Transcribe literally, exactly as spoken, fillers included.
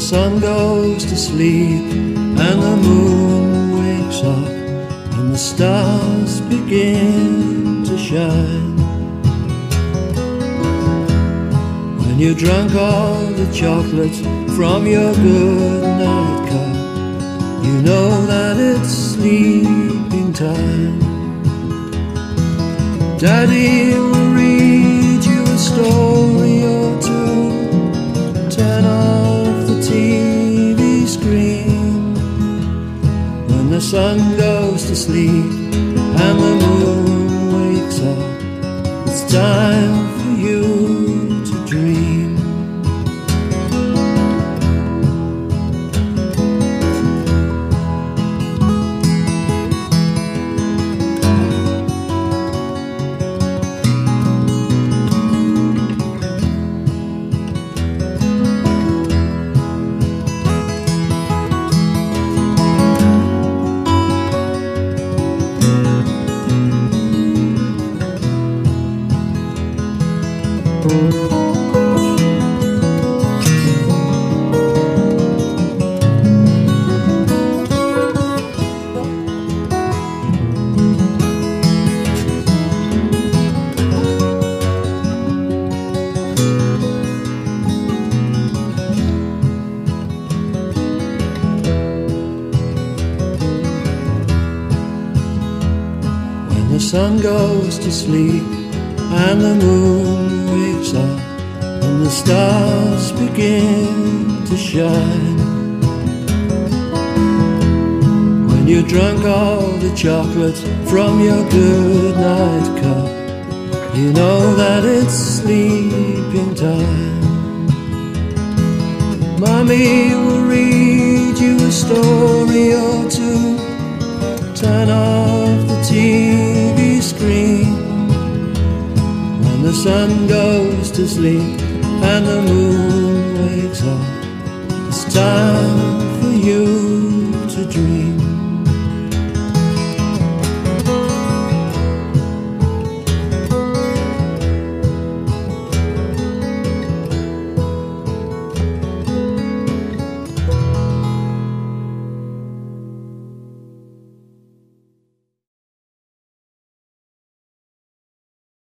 sun goes to sleep and the moon wakes up and the stars begin to shine. When you drunk all the chocolate from your good night cup, you know that it's sleeping time. Daddy will read you a story or two, turn off the T V screen. When the sun goes to sleep and the moon wakes up, it's time for you to dream. The sun goes to sleep and the moon wakes up and the stars begin to shine. When you drunk all the chocolate from your good night cup, you know that it's sleeping time. Mommy will read you a story or two, turn off the T V screen. When the sun goes to sleep and the moon wakes up, it's time for you to dream.